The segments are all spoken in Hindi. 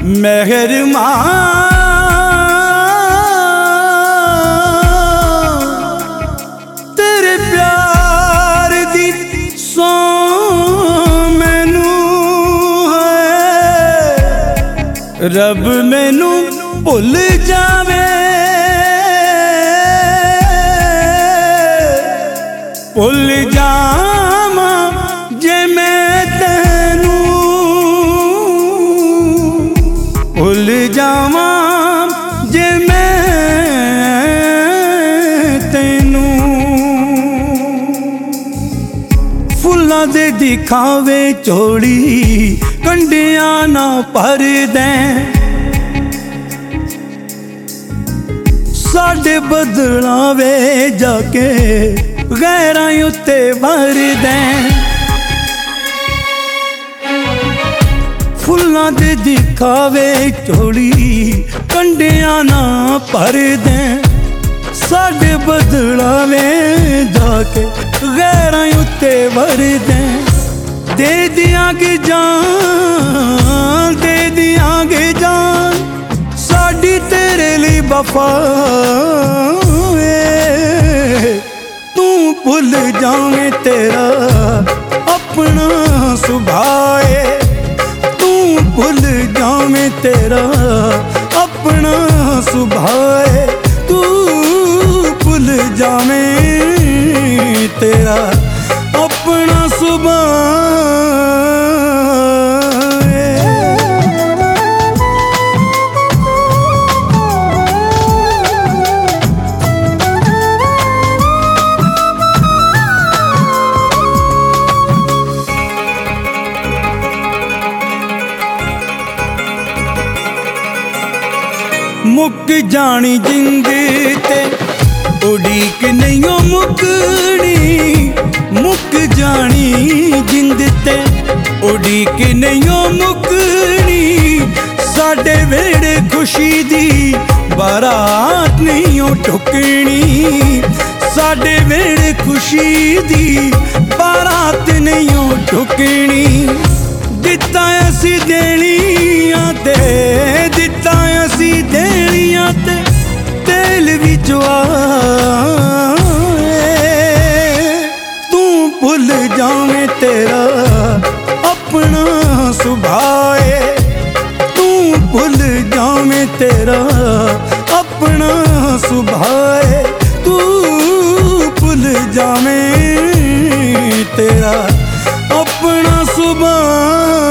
मेहरबान तेरे प्यार दी सौ मैनू है, रब मैनू भुल जावे भुल जावा जे मैं तेनू भुल जावा जे मैं तेनू। फुल्लां दे दिखावे चोड़ी कंडियां ना भर दें, साडे बदलावे जाके गैरां उत्ते भर दें। फुल्लां दे दिखावे चोड़ी कंडियां ना भर दें, साडे बदलावे जाके गैरां उत्ते भर दें। दे दियांगे जान दे दियांगे जान साडी तेरे लिए वफा तू भुल जावे तेरा अपना सुभाव, तू भुल जावे तेरा अपना सुभाव, तू भुल जावे तेरा अपना सुभाव। मुक जानी जिंद ते उड़ीक नहीं मुकनी, मुक जानी जिंद ते उड़ीक नहीं मुकनी, साडे वेड़े खुशी दी बारात नहीं टुकनी, साडे वेड़े खुशी दी बारात नहीं टुकनी। दिता असी देनियां ते दिता असी देनियां ते तेल भी तू भुल जावे तेरा अपना सुभाव, तू भुल जावे तेरा अपना सुभाव, तू भुल जावे तेरा अपना सुभाव।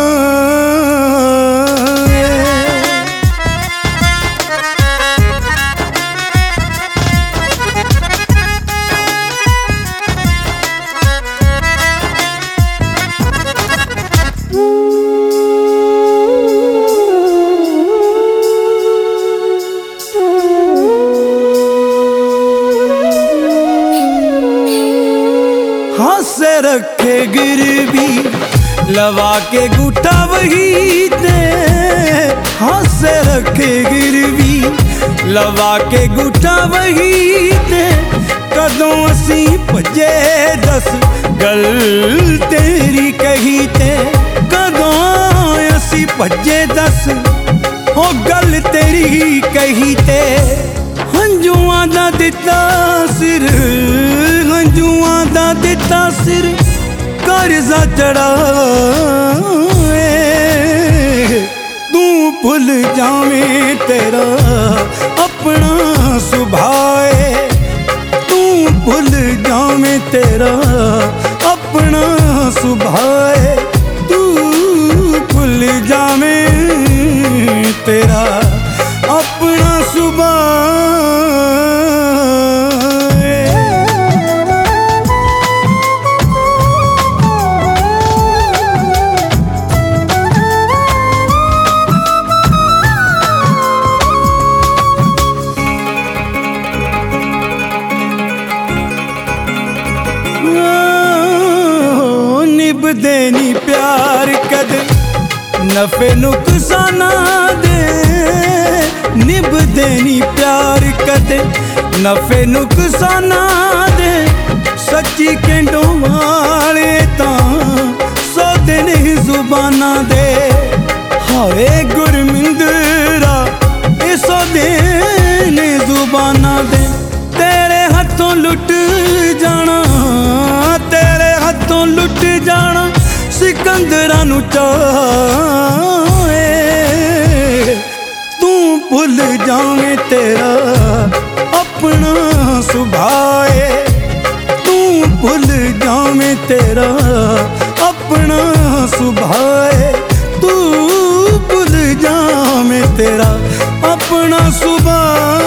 हासे रखे गिरवी लवा के गुठा वही ते, हासे रखे गिरवी लवा के गुठा वही ते, कदों असी भजे दस गल तेरी कही ते, कदों असी भजे दस हो गल तेरी कही ते। हंजुआं दा दिता सिर हंजुआं दा दिता सिर कर्जा चढ़ा तू भुल जावे तेरा अपना सुभाव, तू भुल जावे तेरा अपना सुभाव, तू भुल जावे तेरा अपना सुभाव। निभदे नी प्यार कदे नफे नुकसाना दे, निभदे नी प्यार कदे नफे नुकसाना दे, सच्ची केंडों वाले तां सौदे नहीं जुबाना दे। ਹਾਏ ਗੁਰਮਿੰਦਰਾ ਇਹ ਸੌਦੇ ਨੇ ਜ਼ੁਬਾਨਾਂ ਦੇ, ਤੇਰੇ ਹੱਥੋਂ ਲੁੱਟ ਜਾਣਾ, ਤੇਰੇ ਹੱਥੋਂ ਲੁੱਟ ਜਾਣਾ ਸਿਕੰਦਰਾਂ ਨੂੰ ਚਾਹੇ। ਤੂੰ ਭੁੱਲ ਜਾਵੇਂ ਤੇਰਾ ਆਪਣਾ ਸੁਭਾਅ ਏ, ਤੂੰ ਭੁੱਲ ਜਾਵੇਂ ਤੇਰਾ ਆਪਣਾ ਸੁਭਾਅ ਏ, ਤੂੰ ਭੁੱਲ ਜਾਵੇਂ ਤੇਰਾ ਆਪਣਾ ਸੁਭਾਅ